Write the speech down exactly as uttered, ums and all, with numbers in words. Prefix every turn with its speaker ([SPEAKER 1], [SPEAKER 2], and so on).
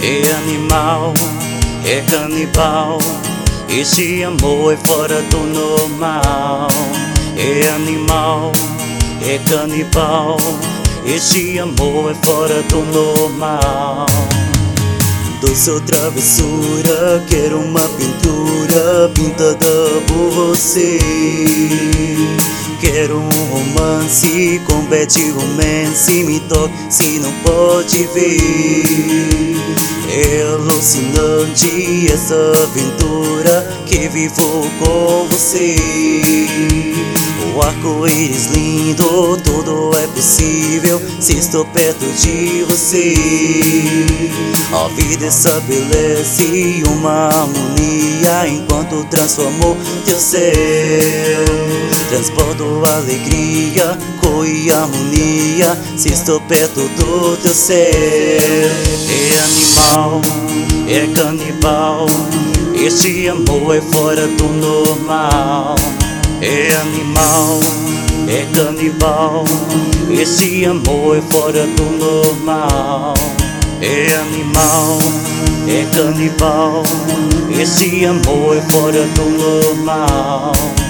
[SPEAKER 1] É animal, é canibal. Esse amor é fora do normal. É animal, é canibal. Esse amor é fora do normal. Doce ou travessura, quero uma pintura pintada por você. Quero um romance com Betty Romance. Me toque se não pode ver. É alucinante essa aventura que vivo com você. O arco-íris lindo, tudo é possível se estou perto de você. A vida estabelece uma harmonia enquanto transformo teu céu. Transporto alegria, cor e harmonia se estou perto do teu céu. É animal, é canibal. Este amor é fora do normal. É animal, é canibal. Esse amor é fora do normal. É animal, é canibal. Esse amor é fora do normal.